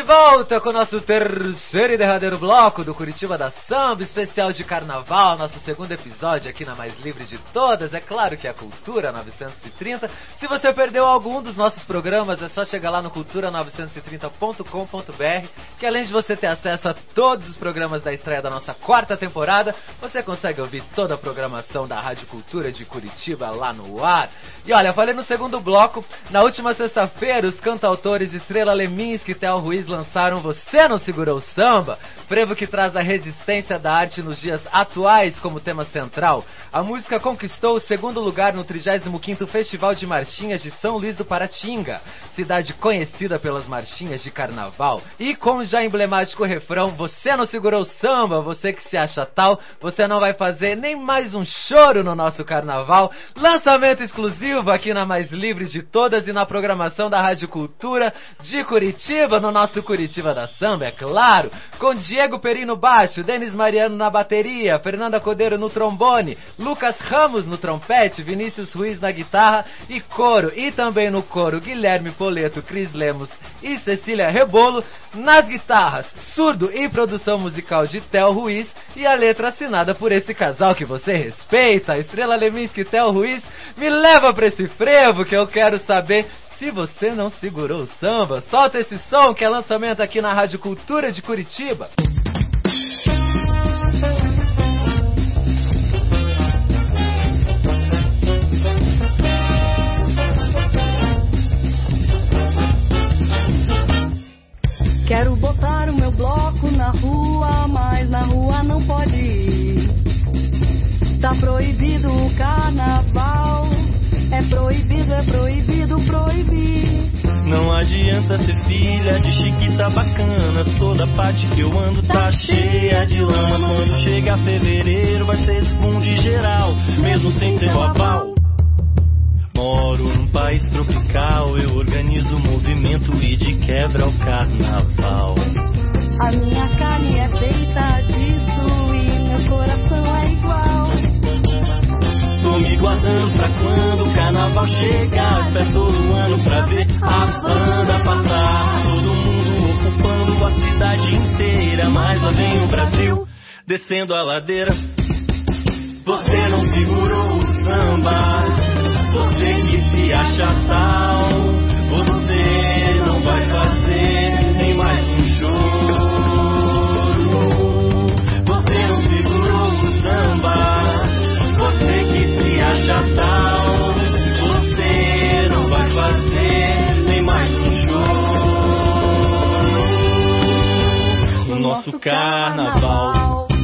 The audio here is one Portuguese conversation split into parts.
volta com o nosso terceiro e derradeiro bloco do Curitiba da Samba, especial de carnaval, nosso segundo episódio aqui na mais livre de todas, é claro que é a Cultura 930. Se você perdeu algum dos nossos programas, é só chegar lá no cultura930.com.br, que além de você ter acesso a todos os programas da estreia da nossa quarta temporada, você consegue ouvir toda a programação da Rádio Cultura de Curitiba lá no ar. E olha, eu falei no segundo bloco, na última sexta-feira, os cantautores Estrela Leminski e Theo Ruiz lançaram Você Não Segurou o Samba, frevo que traz a resistência da arte nos dias atuais como tema central. A música conquistou o segundo lugar no 35º Festival de Marchinhas de São Luís do Paratinga, cidade conhecida pelas marchinhas de carnaval. E com o já emblemático refrão, Você não segurou o samba, você que se acha tal, você não vai fazer nem mais um choro no nosso carnaval. Lançamento exclusivo aqui na mais livre de todas e na programação da Rádio Cultura de Curitiba, no nosso Curitiba da Samba, é claro, com Diego Perim no baixo, Denis Mariano na bateria, Fernanda Cordeiro no trombone, Lucas Ramos no trompete, Vinícius Ruiz na guitarra e coro, e também no coro Guilherme Poleto, Cris Lemos e Cecília Rebolo nas guitarras, surdo e produção musical de Theo Ruiz, e a letra assinada por esse casal que você respeita, Estrela Leminski e Theo Ruiz. Me leva pra esse frevo que eu quero saber se você não segurou o samba. Solta esse som que é lançamento aqui na Rádio Cultura de Curitiba. Quero botar o meu bloco na rua, mas na rua não pode ir. Tá proibido o carnaval. É proibido proibir. Não adianta ser filha de chiquita bacana, toda parte que eu ando tá cheia de lama. Quando chega fevereiro vai ser esponde geral, mesmo sem ter o aval. Moro num país tropical, eu organizo o movimento e de quebra o carnaval. A minha carne é feita disso e meu coração é igual. Tô me guardando pra quando o carnaval chegar, fé todo ano pra ver a banda passar. Todo mundo ocupando a cidade inteira, mas lá vem o Brasil descendo a ladeira. Você não segurou o samba, você que se acha tal, você não vai fazer nem mais um choro. Você não segurou o samba, você que se acha tal, você não vai fazer nem mais um choro no nosso carnaval.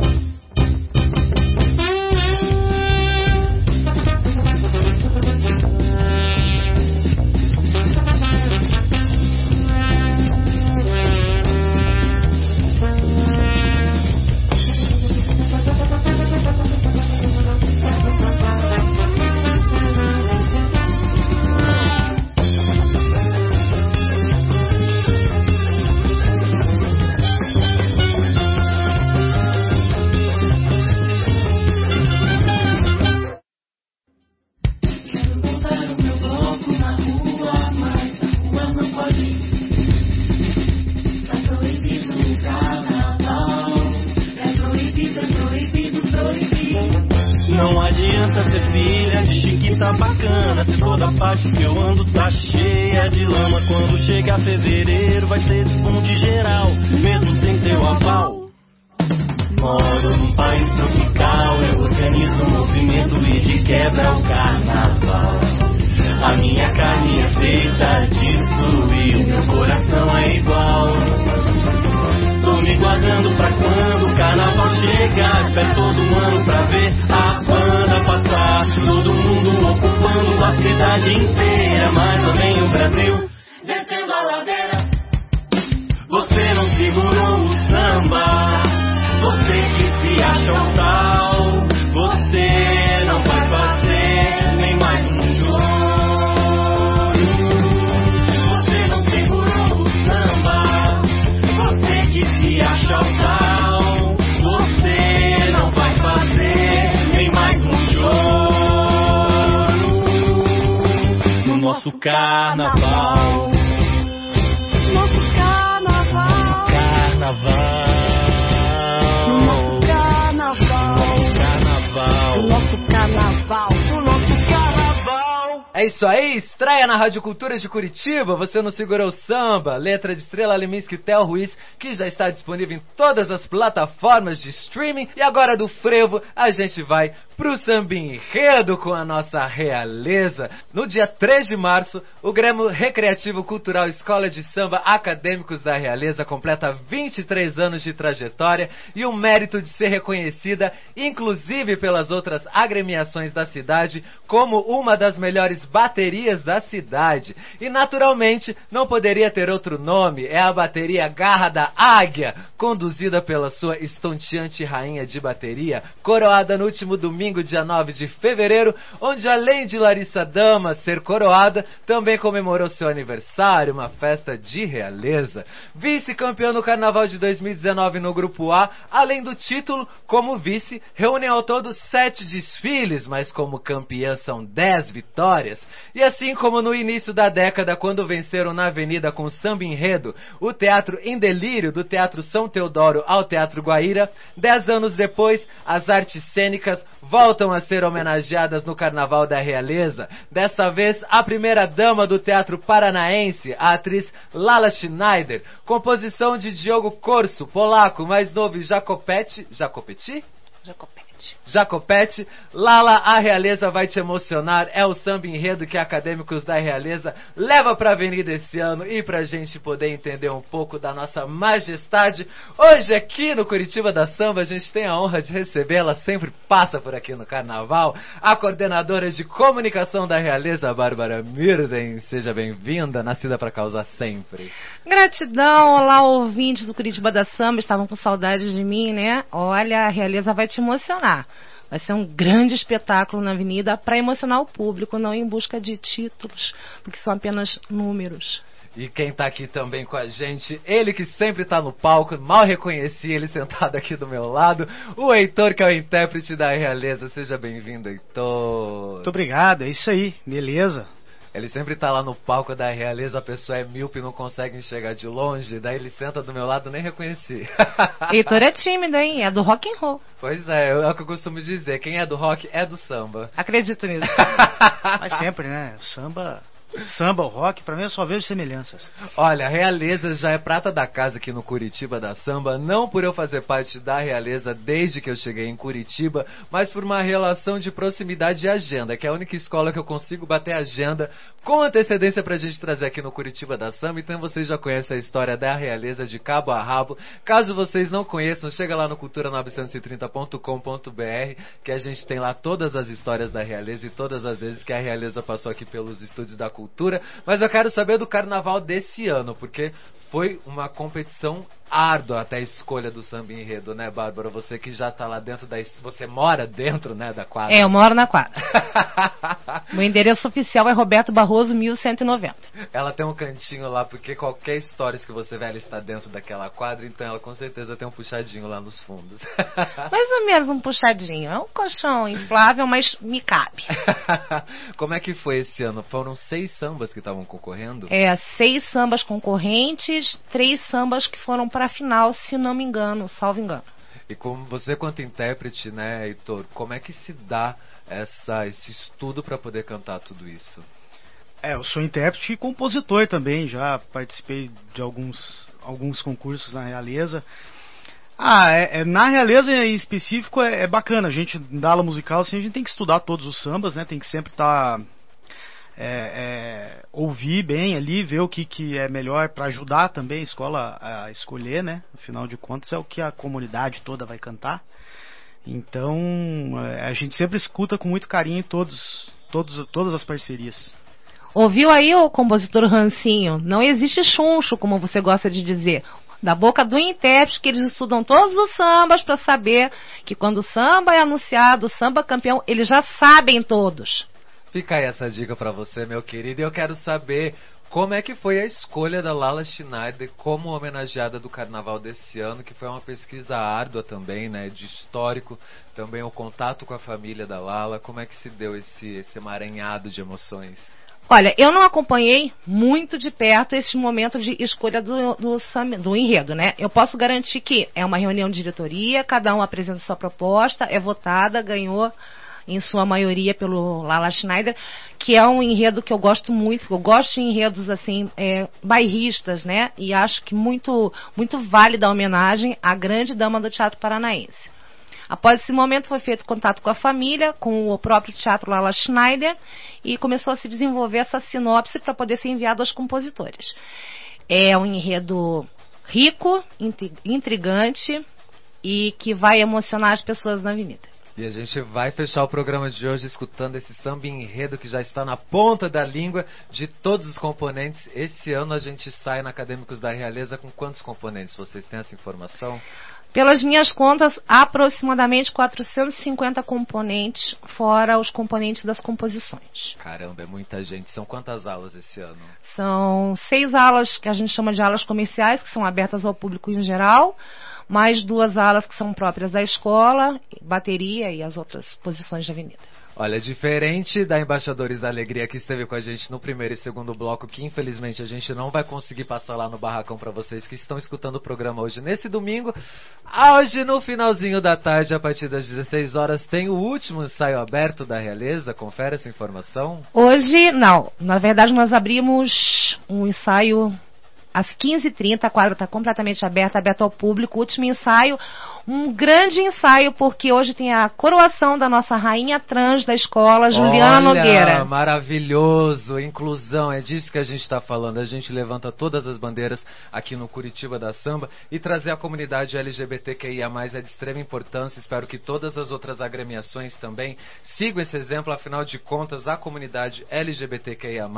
Não adianta ser filha de chiquita bacana, se toda parte que eu ando tá cheia de lama. Quando chega fevereiro vai ser desponte geral, mesmo sem ter o aval. Moro num país tropical, eu organizo o movimento e de quebra o carnaval. A minha carne é feita disso e o meu coração é igual. Tô me guardando pra quando o carnaval chegar, espero todo ano pra ver a banda passar. Todo mundo ocupando a cidade inteira, mas lá vem o Brasil descendo a ladeira. Você não segurou o samba, você que se acha um tal, você não vai fazer nem mais um choro. Você não segurou o samba, você que se acha um tal, você não vai fazer nem mais um choro no nosso carnaval. Nosso carnaval. É isso aí, estreia na Rádio Cultura de Curitiba, Você Não Segurou o Samba, letra de Estrela Leminski e Theo Ruiz, que já está disponível em todas as plataformas de streaming. E agora do frevo, a gente vai pro samba enredo com a nossa realeza. No dia 3 de março, o Grêmio Recreativo Cultural Escola de Samba Acadêmicos da Realeza completa 23 anos de trajetória e o mérito de ser reconhecida, inclusive pelas outras agremiações da cidade, como uma das melhores baterias da cidade. E naturalmente, não poderia ter outro nome, é a bateria Garra da Águia, conduzida pela sua estonteante rainha de bateria, coroada no último domingo, dia 9 de fevereiro, onde além de Larissa Dama ser coroada, também comemorou seu aniversário, uma festa de realeza. Vice-campeão no Carnaval de 2019 no Grupo A, além do título, como vice, reúnem ao todo 7 desfiles, mas como campeã são 10 vitórias. E assim como no início da década, quando venceram na Avenida com o samba enredo, o Teatro em Delírio, do Teatro São Teodoro ao Teatro Guaíra, 10 anos depois, as artes cênicas voltam a ser homenageadas no Carnaval da Realeza. Dessa vez, a primeira-dama do Teatro Paranaense, a atriz Lala Schneider, composição de Diogo Corso, polaco, mais novo, Jacopete, Lala, a Realeza vai te emocionar, é o samba enredo que Acadêmicos da Realeza leva pra avenida esse ano. E pra gente poder entender um pouco da nossa majestade, hoje aqui no Curitiba da Samba a gente tem a honra de recebê-la, sempre passa por aqui no Carnaval, a coordenadora de comunicação da Realeza, Bárbara Mirden. Seja bem-vinda, nascida pra causar sempre. Gratidão, olá ouvintes do Curitiba da Samba, estavam com saudade de mim, né? Olha, a Realeza vai te emocionar. Vai ser um grande espetáculo na avenida para emocionar o público, não em busca de títulos, porque são apenas números. E quem tá aqui também com a gente, ele que sempre tá no palco, mal reconheci ele sentado aqui do meu lado, o Heitor, que é o intérprete da Realeza. Seja bem-vindo, Heitor. Muito obrigado, é isso aí, beleza. Ele sempre tá lá no palco da Realeza, a pessoa é míope e não consegue enxergar de longe, daí ele senta do meu lado, nem reconheci. Heitor é tímido, hein? É do rock and roll. Pois é o que eu costumo dizer, quem é do rock é do samba. Acredito nisso. Mas sempre, né? O rock, pra mim eu só vejo semelhanças. Olha, a Realeza já é prata da casa aqui no Curitiba da Samba, não por eu fazer parte da Realeza desde que eu cheguei em Curitiba, mas por uma relação de proximidade e agenda, que é a única escola que eu consigo bater agenda com antecedência pra gente trazer aqui no Curitiba da Samba. Então vocês já conhecem a história da Realeza de cabo a rabo. Caso vocês não conheçam, chega lá no cultura930.com.br, que a gente tem lá todas as histórias da Realeza e todas as vezes que a Realeza passou aqui pelos estúdios da Cultura. Mas eu quero saber do Carnaval desse ano, porque foi uma competição árdua até a escolha do samba enredo, né, Bárbara? Você que já tá lá dentro você mora dentro, né, da quadra. É, eu moro na quadra. Meu endereço oficial é Roberto Barroso, 1190. Ela tem um cantinho lá, porque qualquer história que você vê, ela está dentro daquela quadra, então ela com certeza tem um puxadinho lá nos fundos. Mais ou menos um puxadinho. É um colchão inflável, mas me cabe. Como é que foi esse ano? Foram 6 sambas que estavam concorrendo? 6 sambas concorrentes, 3 sambas que foram para a final, se não me engano, salvo engano. E como você, quanto intérprete, né, Heitor, como é que se dá esse estudo para poder cantar tudo isso? Eu sou intérprete e compositor também, já participei de alguns concursos na Realeza. Na Realeza em específico é bacana, a gente, na aula musical, assim, a gente tem que estudar todos os sambas, né, tem que sempre estar... ouvir bem ali, ver o que é melhor para ajudar também a escola a escolher, né? Afinal de contas é o que a comunidade toda vai cantar. Então a gente sempre escuta com muito carinho todas as parcerias. Ouviu aí o compositor Rancinho? Não existe chuncho, como você gosta de dizer. Da boca do intérprete, que eles estudam todos os sambas para saber que quando o samba é anunciado, o samba campeão, eles já sabem todos. Fica aí essa dica pra você, meu querido. E eu quero saber como é que foi a escolha da Lala Schneider como homenageada do Carnaval desse ano, que foi uma pesquisa árdua também, né, de histórico, também o contato com a família da Lala. Como é que se deu esse emaranhado de emoções? Olha, eu não acompanhei muito de perto esse momento de escolha do enredo, né? Eu posso garantir que é uma reunião de diretoria, cada um apresenta sua proposta, é votada, ganhou em sua maioria pelo Lala Schneider, que é um enredo que eu gosto muito. Eu gosto de enredos assim, bairristas, né? E acho que muito válida a homenagem à grande dama do teatro paranaense. Após esse momento foi feito contato com a família, com o próprio Teatro Lala Schneider, e começou a se desenvolver essa sinopse para poder ser enviado aos compositores. É um enredo rico, intrigante e que vai emocionar as pessoas na avenida. E a gente vai fechar o programa de hoje escutando esse samba enredo que já está na ponta da língua de todos os componentes. Esse ano a gente sai na Acadêmicos da Realeza com quantos componentes? Vocês têm essa informação? Pelas minhas contas, aproximadamente 450 componentes, fora os componentes das composições. Caramba, é muita gente. São quantas aulas esse ano? São 6 alas que a gente chama de alas comerciais, que são abertas ao público em geral, mais 2 alas que são próprias da escola, bateria e as outras posições de avenida. Olha, diferente da Embaixadores da Alegria que esteve com a gente no primeiro e segundo bloco, que infelizmente a gente não vai conseguir passar lá no barracão para vocês que estão escutando o programa hoje nesse domingo. Hoje, no finalzinho da tarde, a partir das 16 horas, tem o último ensaio aberto da Realeza. Confere essa informação. Hoje, não. Na verdade, nós abrimos um ensaio às 15h30, a quadra está completamente aberta ao público. Último ensaio, um grande ensaio, porque hoje tem a coroação da nossa rainha trans da escola, Juliana Nogueira. Maravilhoso, inclusão, é disso que a gente está falando. A gente levanta todas as bandeiras aqui no Curitiba da Samba e trazer a comunidade LGBTQIA+, é de extrema importância. Espero que todas as outras agremiações também sigam esse exemplo. Afinal de contas, a comunidade LGBTQIA+,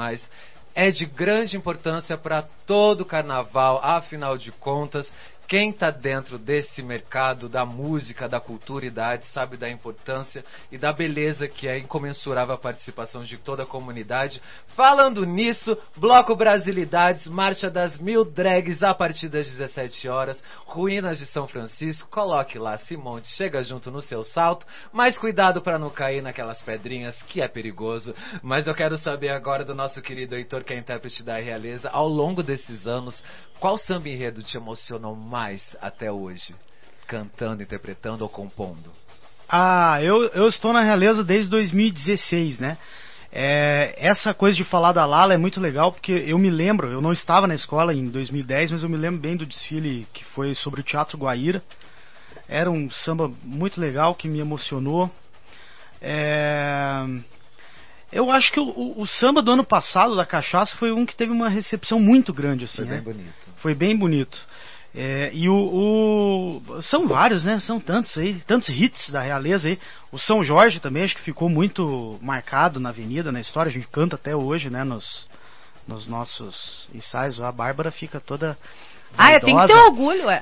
é de grande importância para todo o carnaval. Afinal de contas, quem está dentro desse mercado da música, da cultura e da arte sabe da importância e da beleza que é incomensurável a participação de toda a comunidade. Falando nisso, Bloco Brasilidades, Marcha das 1000 Drags a partir das 17 horas, Ruínas de São Francisco, coloque lá, se monte, chega junto no seu salto, mas cuidado para não cair naquelas pedrinhas que é perigoso. Mas eu quero saber agora do nosso querido Heitor, que é intérprete da Realeza, ao longo desses anos, qual samba enredo te emocionou mais até hoje? Cantando, interpretando ou compondo? Eu estou na Realeza desde 2016, né? Essa coisa de falar da Lala é muito legal, porque eu me lembro, eu não estava na escola em 2010, mas eu me lembro bem do desfile que foi sobre o Teatro Guaíra. Era um samba muito legal, que me emocionou. Eu acho que o samba do ano passado, da Cachaça, foi um que teve uma recepção muito grande, assim. Foi bem bonito. Foi bem bonito. São vários, né? São tantos aí, tantos hits da Realeza aí. O São Jorge também, acho que ficou muito marcado na avenida, na história. A gente canta até hoje, né? Nos nossos ensaios. A Bárbara fica toda vaidosa. Tem que ter orgulho, né?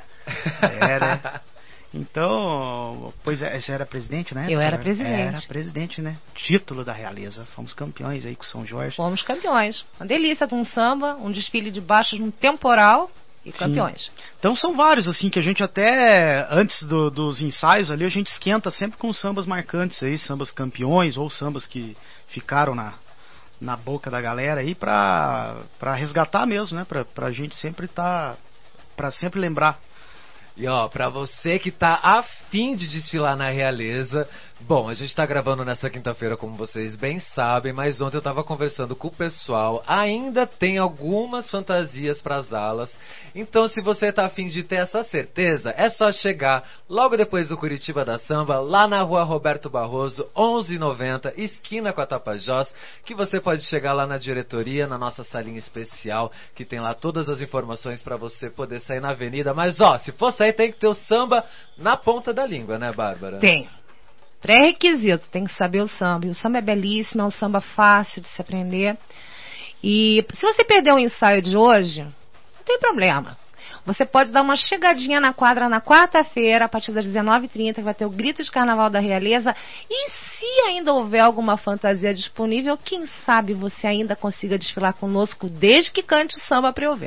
Então, você era presidente, né? Eu era presidente. Era presidente, né? Título da Realeza. Fomos campeões aí com São Jorge. Fomos campeões. Uma delícia de um samba, um desfile de baixos num temporal e campeões. Sim. Então são vários, assim, que a gente até, antes dos ensaios ali, a gente esquenta sempre com sambas marcantes aí, sambas campeões ou sambas que ficaram na boca da galera aí pra resgatar mesmo, né? Pra gente sempre pra sempre lembrar. E ó, pra você que tá afim de desfilar na Realeza, bom, a gente tá gravando nessa quinta-feira, como vocês bem sabem, mas ontem eu tava conversando com o pessoal, ainda tem algumas fantasias pras alas, então se você tá afim de ter essa certeza, é só chegar logo depois do Curitiba da Samba, lá na rua Roberto Barroso, 1190, esquina com a Tapajós, que você pode chegar lá na diretoria, na nossa salinha especial, que tem lá todas as informações pra você poder sair na avenida, mas ó, se for sair tem que ter o samba na ponta da língua, né, Bárbara? Tem. Pré-requisito, tem que saber o samba. E o samba é belíssimo, é um samba fácil de se aprender. E se você perder o ensaio de hoje, não tem problema. Você pode dar uma chegadinha na quadra na quarta-feira, a partir das 19h30, que vai ter o Grito de Carnaval da Realeza. E se ainda houver alguma fantasia disponível, quem sabe você ainda consiga desfilar conosco, desde que cante o samba para eu ver.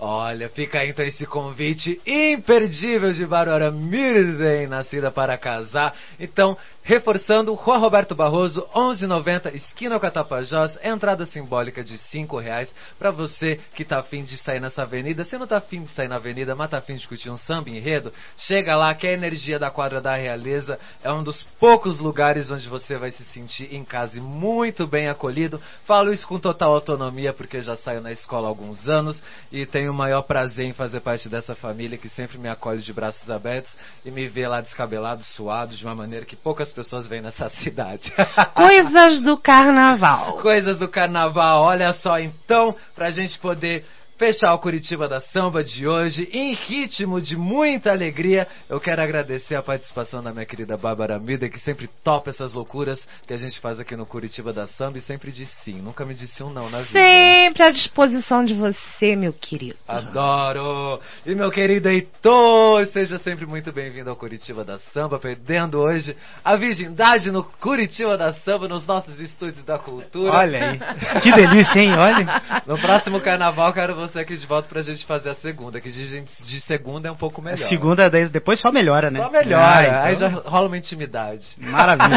Olha, fica aí então esse convite imperdível de Bárbara Mirden, nascida para casar. Então, reforçando, Rua Roberto Barroso, 1190, esquina Catapajós, entrada simbólica de R$5 para você que tá afim de sair nessa avenida. Se não tá afim de sair na avenida, mas tá afim de curtir um samba enredo, chega lá que a energia da quadra da Realeza é um dos poucos lugares onde você vai se sentir em casa e muito bem acolhido. Falo isso com total autonomia porque já saio na escola há alguns anos e tenho o maior prazer em fazer parte dessa família que sempre me acolhe de braços abertos e me vê lá descabelado, suado, de uma maneira que poucas pessoas veem nessa cidade. Coisas do carnaval. Coisas do carnaval, olha só, então, pra gente poder fechar o Curitiba da Samba de hoje, em ritmo de muita alegria, eu quero agradecer a participação da minha querida Bárbara Mirden, que sempre topa essas loucuras que a gente faz aqui no Curitiba da Samba e sempre diz sim, nunca me disse um não na vida. Sempre à disposição de você, meu querido. Adoro! E meu querido Heitor, seja sempre muito bem-vindo ao Curitiba da Samba, perdendo hoje a virgindade no Curitiba da Samba, nos nossos estúdios da cultura. Olha aí, que delícia, hein? Olha. No próximo carnaval, quero você aqui de volta pra gente fazer a segunda, que de segunda é um pouco melhor. A segunda, depois só melhora, né? Só melhora, então... aí já rola uma intimidade. Maravilha.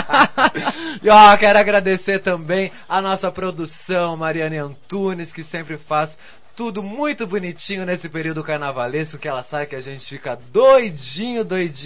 E ó, quero agradecer também a nossa produção, Mariane Antunes, que sempre faz tudo muito bonitinho nesse período carnavalesco, que ela sabe que a gente fica doidinho.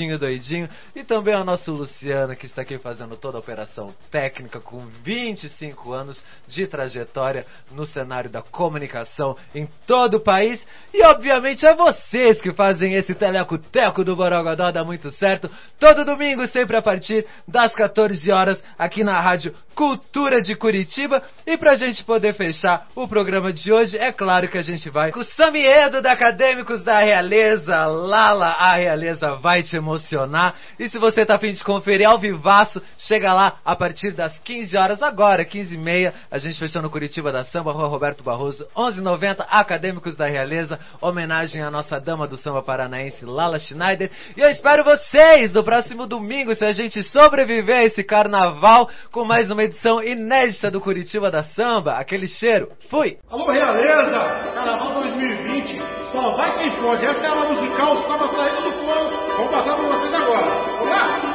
E também ao nosso Luciano, que está aqui fazendo toda a operação técnica, com 25 anos de trajetória no cenário da comunicação em todo o país. E obviamente é vocês que fazem esse teleco-teco do Borogodó dar muito certo, todo domingo, sempre a partir das 14 horas, aqui na Rádio Cultura de Curitiba. E pra gente poder fechar o programa de hoje, é claro que a gente vai com o Samiedo da Acadêmicos da Realeza. Lala, a Realeza vai te emocionar. E se você tá a fim de conferir ao vivaço, chega lá a partir das 15 horas, agora, 15h30, a gente fechou no Curitiba da Samba, Rua Roberto Barroso, 1190, Acadêmicos da Realeza, homenagem à nossa dama do samba paranaense, Lala Schneider. E eu espero vocês no próximo domingo, se a gente sobreviver a esse carnaval, com mais uma edição inédita do Curitiba da Samba. Aquele cheiro. Fui! Alô, Realeza! Carnaval 2020, só vai quem pode. Essa é a musical, estava saindo do forno. Vou passar para vocês agora. Vamos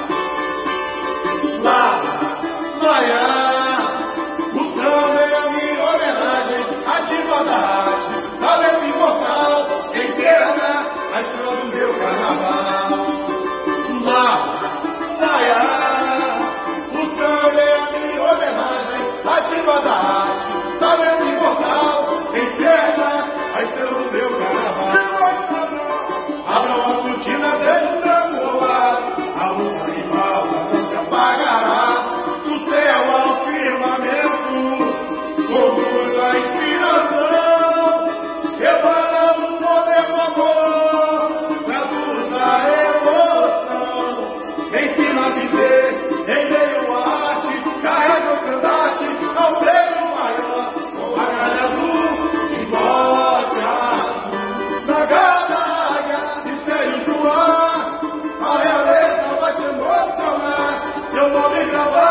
lá? Lá, Laia, o samba é a minha homenagem, ativa da arte, talento imortal, eterna, a estrela do meu carnaval. Lá, Laia, o samba é a minha homenagem, ativa da arte, talento imortal, eterna, a estrela do meu carnaval. Abra uma cortina, deixa o branco voar, a luz animal não se apagará, do céu ao firmamento, orgulho da inspiração, emana o poder do amor, traduz a emoção, ensina a viver em meio à arte, carrega o candace ao prêmio maior, com a gralha azul de bote azul, na galaga de seio do ar, a Realeza vai te emocionar, eu vou me gravar.